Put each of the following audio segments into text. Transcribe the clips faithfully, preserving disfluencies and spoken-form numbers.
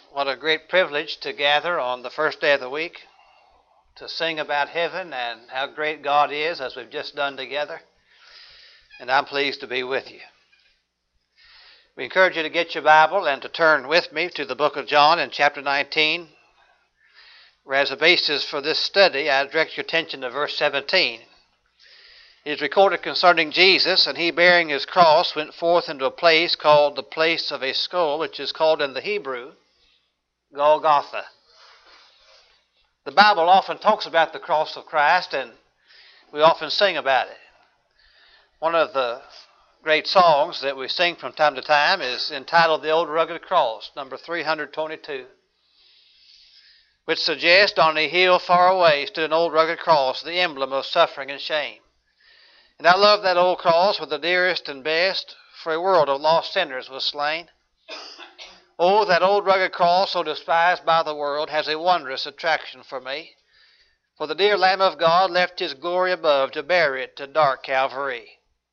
What a great privilege to gather on the first day of the week to sing about heaven and how great God is, as we've just done together. And I'm pleased to be with you. We encourage you to get your Bible and to turn with me to the book of John in chapter nineteen, where as a basis for this study, I direct your attention to verse seventeen. It is recorded concerning Jesus, and he bearing his cross went forth into a place called the place of a skull, which is called in the Hebrew Golgotha. The Bible often talks about the cross of Christ, and we often sing about it. One of the great songs that we sing from time to time is entitled The Old Rugged Cross, number three hundred twenty-two, which suggests on a hill far away stood an old rugged cross, the emblem of suffering and shame. And I love that old cross with the dearest and best, for a world of lost sinners was slain. Oh, that old rugged cross, so despised by the world, has a wondrous attraction for me. For the dear Lamb of God left his glory above to bear it to dark Calvary.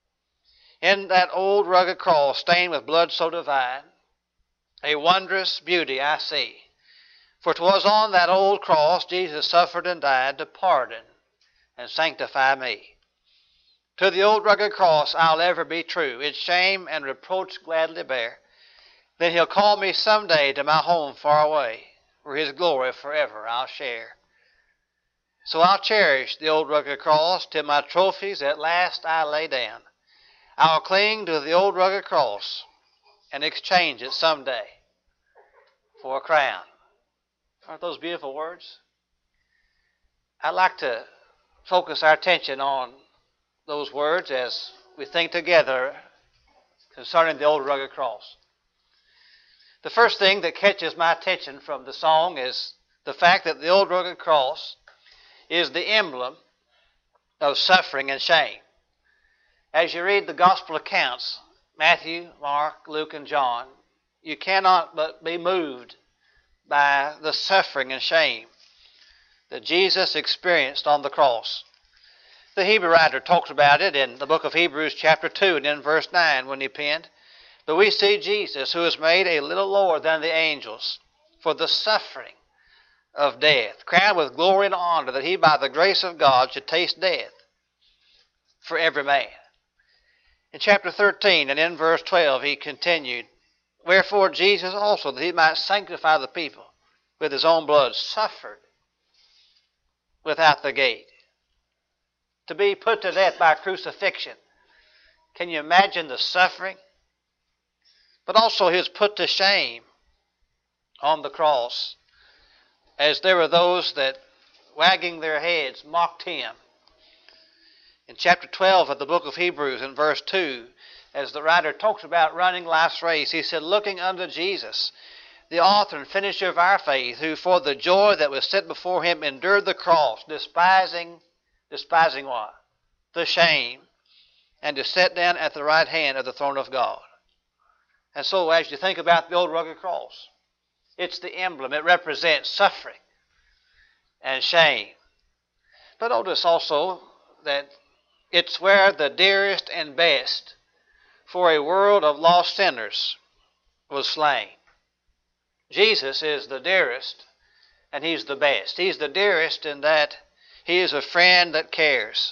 In that old rugged cross, stained with blood so divine, a wondrous beauty I see. For 'twas on that old cross Jesus suffered and died to pardon and sanctify me. To the old rugged cross I'll ever be true, its shame and reproach gladly bear. Then he'll call me someday to my home far away, where his glory forever I'll share. So I'll cherish the old rugged cross till my trophies at last I lay down. I'll cling to the old rugged cross and exchange it someday for a crown. Aren't those beautiful words? I'd like to focus our attention on those words as we think together concerning the old rugged cross. The first thing that catches my attention from the song is the fact that the old rugged cross is the emblem of suffering and shame. As you read the gospel accounts, Matthew, Mark, Luke, and John, you cannot but be moved by the suffering and shame that Jesus experienced on the cross. The Hebrew writer talks about it in the book of Hebrews chapter two and in verse nine when he penned, "But we see Jesus, who is made a little lower than the angels, for the suffering of death, crowned with glory and honor, that he by the grace of God should taste death for every man." In chapter thirteen and in verse twelve he continued, "Wherefore Jesus also, that he might sanctify the people with his own blood, suffered without the gate." To be put to death by crucifixion. Can you imagine the suffering? But also he was put to shame on the cross, as there were those that, wagging their heads, mocked him. In chapter twelve of the book of Hebrews, in verse two, as the writer talks about running life's race, he said, "Looking unto Jesus, the author and finisher of our faith, who for the joy that was set before him endured the cross, despising Despising what? The shame, and to sit down at the right hand of the throne of God." And so as you think about the old rugged cross, it's the emblem. It represents suffering and shame. But notice also that it's where the dearest and best for a world of lost sinners was slain. Jesus is the dearest and he's the best. He's the dearest in that he is a friend that cares.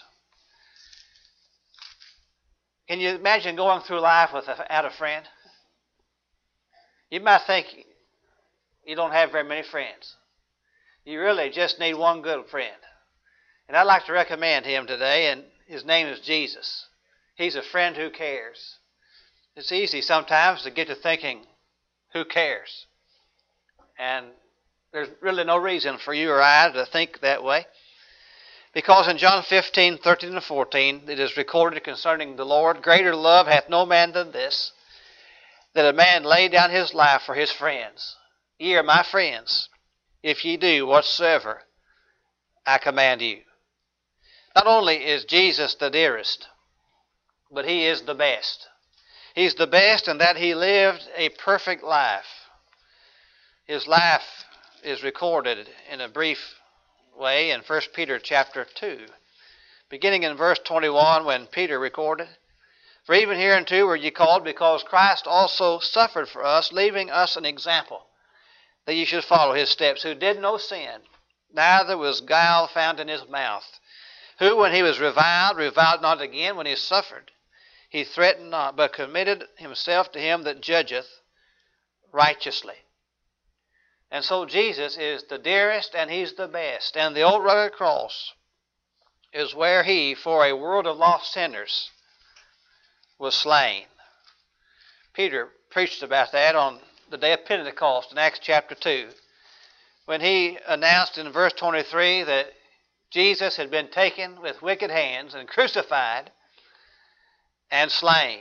Can you imagine going through life without a friend? You might think you don't have very many friends. You really just need one good friend. And I'd like to recommend him today, and his name is Jesus. He's a friend who cares. It's easy sometimes to get to thinking, who cares? And there's really no reason for you or I to think that way. Because in John fifteen, thirteen, and fourteen, it is recorded concerning the Lord, "Greater love hath no man than this, that a man lay down his life for his friends. Ye are my friends, if ye do whatsoever I command you." Not only is Jesus the dearest, but he is the best. He's the best in that he lived a perfect life. His life is recorded in a brief way in First Peter chapter two, beginning in verse twenty-one, when Peter recorded, "For even hereunto were ye called, because Christ also suffered for us, leaving us an example, that ye should follow his steps, who did no sin, neither was guile found in his mouth, who, when he was reviled, reviled not again. When he suffered, he threatened not, but committed himself to him that judgeth righteously. And so Jesus is the dearest and he's the best. And the old rugged cross is where he, for a world of lost sinners, was slain. Peter preached about that on the day of Pentecost in Acts chapter two, when he announced in verse twenty-three that Jesus had been taken with wicked hands and crucified and slain.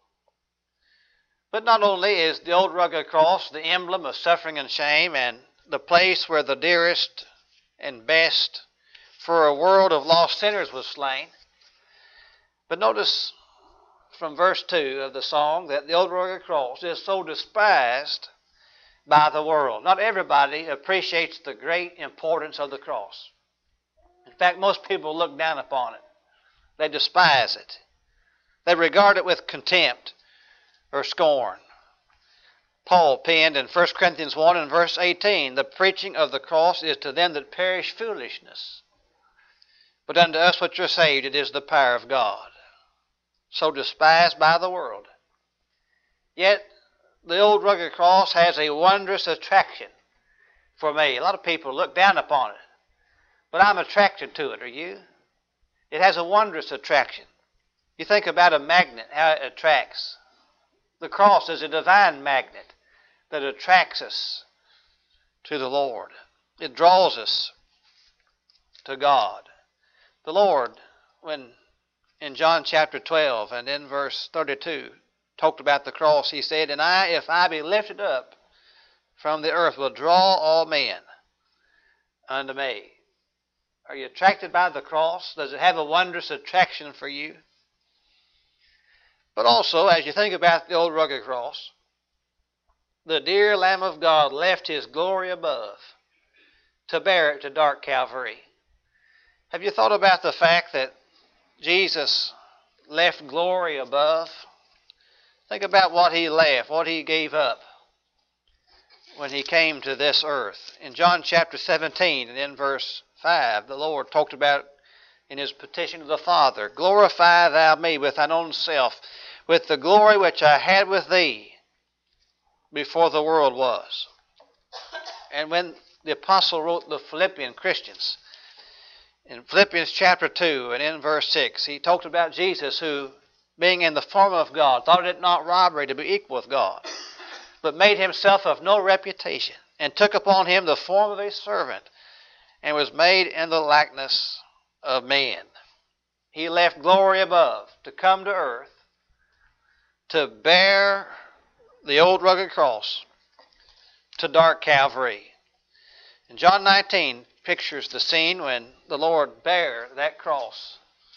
But not only is the old rugged cross the emblem of suffering and shame and the place where the dearest and best for a world of lost sinners was slain, but notice from verse two of the song that the old rugged cross is so despised by the world. Not everybody appreciates the great importance of the cross. In fact, most people look down upon it. They despise it. They regard it with contempt or scorn. Paul penned in First Corinthians one and verse eighteen, the preaching of the cross is to them that perish foolishness, but unto us which are saved it is the power of God. So despised by the world. Yet the old rugged cross has a wondrous attraction for me. A lot of people look down upon it, but I'm attracted to it. Are you? It has a wondrous attraction. You think about a magnet, how it attracts. The cross is a divine magnet that attracts us to the Lord. It draws us to God. The Lord, when in John chapter twelve and in verse thirty-two, talked about the cross, he said, and I, if I be lifted up from the earth, will draw all men unto me. Are you attracted by the cross? Does it have a wondrous attraction for you? But also, as you think about the old rugged cross, the dear Lamb of God left his glory above to bear it to dark Calvary. Have you thought about the fact that Jesus left glory above? Think about what he left, what he gave up when he came to this earth. In John chapter seventeen and in verse five, the Lord talked about in his petition to the Father, glorify thou me with thine own self, with the glory which I had with thee before the world was. And when the apostle wrote the Philippian Christians, in Philippians chapter two and in verse six, he talked about Jesus who, being in the form of God, thought it not robbery to be equal with God, but made himself of no reputation, and took upon him the form of a servant, and was made in the likeness of men. He left glory above to come to earth to bear the old rugged cross to dark Calvary. And John nineteen pictures the scene when the Lord bare that cross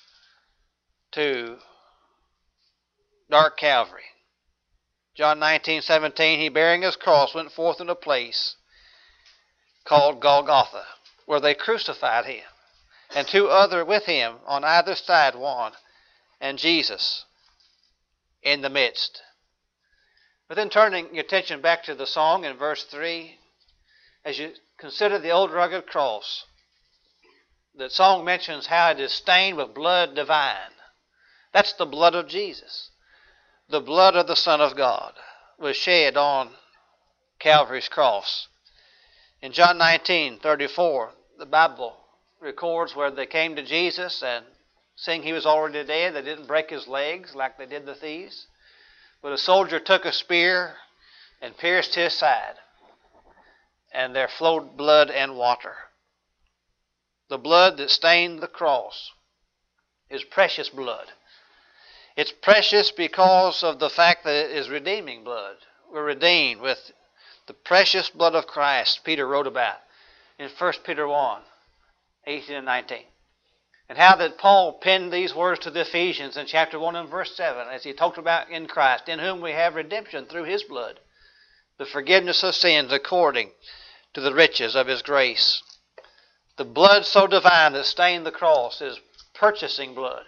to dark Calvary. John nineteen seventeen, he bearing his cross went forth in a place called Golgotha, where they crucified him, and two other with him on either side one, and Jesus in the midst. But then turning your attention back to the song in verse three, as you consider the old rugged cross, the song mentions how it is stained with blood divine. That's the blood of Jesus. The blood of the Son of God was shed on Calvary's cross. In John nineteen thirty-four, the Bible records where they came to Jesus and seeing he was already dead, they didn't break his legs like they did the thieves. But a soldier took a spear and pierced his side, and there flowed blood and water. The blood that stained the cross is precious blood. It's precious because of the fact that it is redeeming blood. We're redeemed with the precious blood of Christ, Peter wrote about in First Peter one, eighteen and nineteen. And how that Paul penned these words to the Ephesians in chapter one and verse seven, as he talked about in Christ, in whom we have redemption through his blood, the forgiveness of sins according to the riches of his grace. The blood so divine that stained the cross is purchasing blood,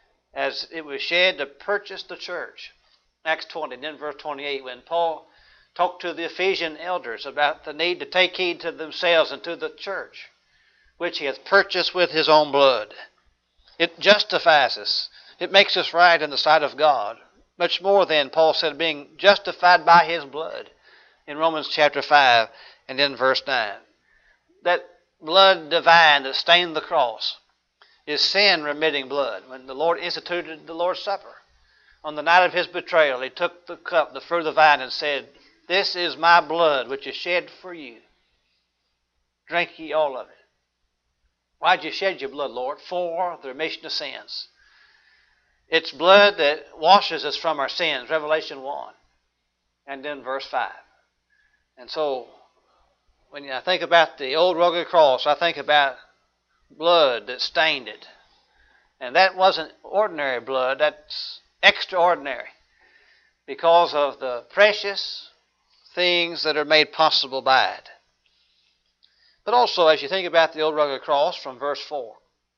as it was shed to purchase the church. Acts twenty, and then verse twenty-eight, when Paul talked to the Ephesian elders about the need to take heed to themselves and to the church, which he hath purchased with his own blood. It justifies us. It makes us right in the sight of God. Much more than, Paul said, being justified by his blood in Romans chapter five and in verse nine. That blood divine that stained the cross is sin-remitting blood. When the Lord instituted the Lord's Supper, on the night of his betrayal, he took the cup, the fruit of the vine, and said, "This is my blood which is shed for you. Drink ye all of it." Why'd you shed your blood, Lord? For the remission of sins. It's blood that washes us from our sins, Revelation one, and then verse five. And so, when I think about the old rugged cross, I think about blood that stained it. And that wasn't ordinary blood, that's extraordinary, because of the precious things that are made possible by it. But also, as you think about the old rugged cross from verse four,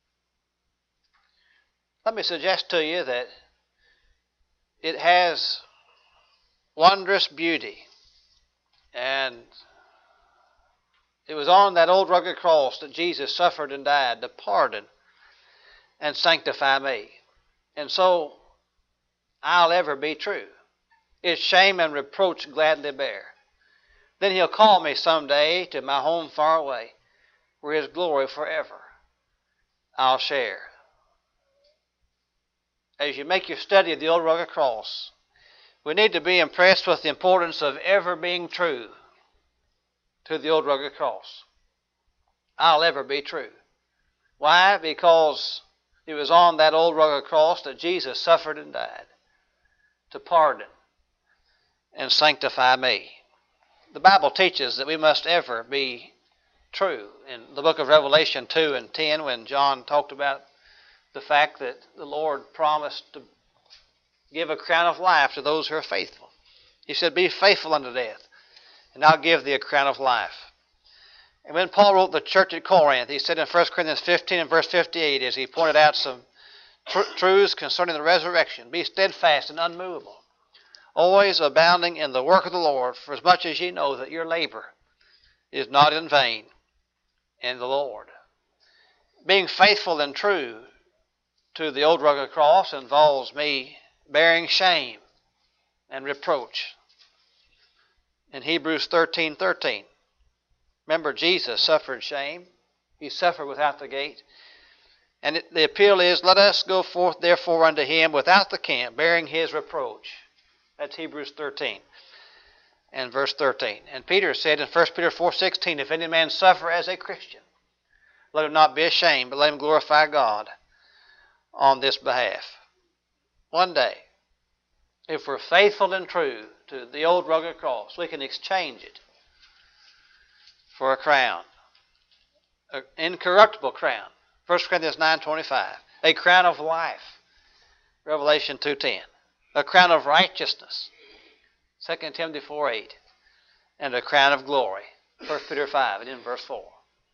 let me suggest to you that it has wondrous beauty. And it was on that old rugged cross that Jesus suffered and died to pardon and sanctify me. And so I'll ever be true. Its shame and reproach gladly bear. Then he'll call me someday to my home far away, where his glory forever I'll share. As you make your study of the old rugged cross, we need to be impressed with the importance of ever being true to the old rugged cross. I'll ever be true. Why? Because it was on that old rugged cross that Jesus suffered and died to pardon and sanctify me. The Bible teaches that we must ever be true. In the book of Revelation two and ten, when John talked about the fact that the Lord promised to give a crown of life to those who are faithful, he said, "Be faithful unto death, and I'll give thee a crown of life." And when Paul wrote the church at Corinth, he said in First Corinthians fifteen and verse fifty-eight, as he pointed out some tr- truths concerning the resurrection, "Be steadfast and unmovable, always abounding in the work of the Lord, for as much as ye know that your labor is not in vain in the Lord." Being faithful and true to the old rugged cross involves me bearing shame and reproach. In Hebrews thirteen thirteen, remember, Jesus suffered shame. He suffered without the gate. And it, the appeal is, "Let us go forth therefore unto him without the camp, bearing his reproach." That's Hebrews thirteen and verse thirteen. And Peter said in First Peter four sixteen, "If any man suffer as a Christian, let him not be ashamed, but let him glorify God on this behalf." One day, if we're faithful and true to the old rugged cross, we can exchange it for a crown, an incorruptible crown. First Corinthians nine twenty-five, a crown of life. Revelation two ten, a crown of righteousness. Second Timothy four eight, and a crown of glory. First Peter five and in verse four.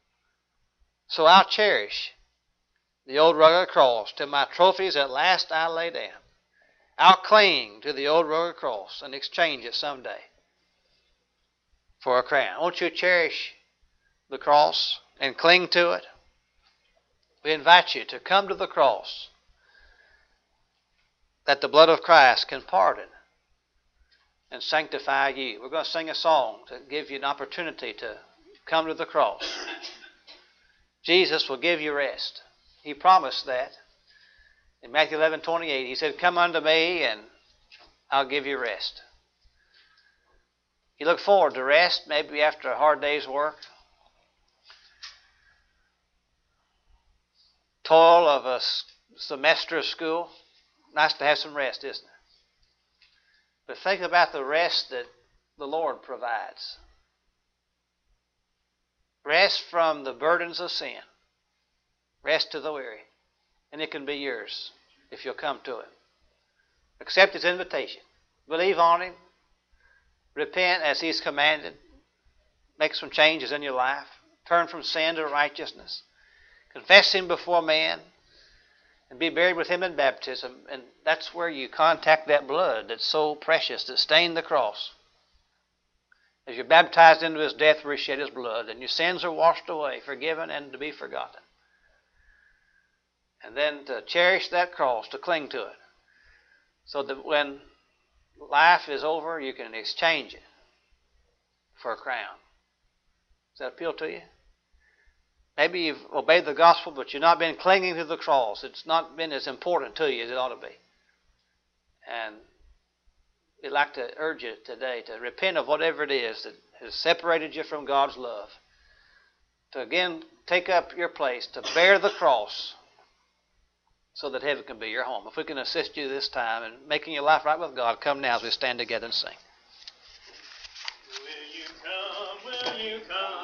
So I'll cherish the old rugged cross till my trophies at last I lay down. I'll cling to the old rugged cross and exchange it someday for a crown. Won't you cherish the cross and cling to it? We invite you to come to the cross, that the blood of Christ can pardon and sanctify you. We're going to sing a song to give you an opportunity to come to the cross. Jesus will give you rest. He promised that. In Matthew eleven twenty-eight, he said, "Come unto me and I'll give you rest." You look forward to rest, maybe after a hard day's work. Toil of a semester of school. Nice to have some rest, isn't it? But think about the rest that the Lord provides. Rest from the burdens of sin. Rest to the weary. And it can be yours if you'll come to Him. Accept His invitation. Believe on Him. Repent as He's commanded. Make some changes in your life. Turn from sin to righteousness. Confess Him before man. And be buried with Him in baptism. And that's where you contact that blood that's so precious, that stained the cross. As you're baptized into His death where He shed His blood, and your sins are washed away, forgiven, and to be forgotten. And then to cherish that cross, to cling to it, so that when life is over, you can exchange it for a crown. Does that appeal to you? Maybe you've obeyed the gospel, but you've not been clinging to the cross. It's not been as important to you as it ought to be. And we'd like to urge you today to repent of whatever it is that has separated you from God's love. To again take up your place, to bear the cross, so that heaven can be your home. If we can assist you this time in making your life right with God, come now as we stand together and sing. Will you come? Will you come?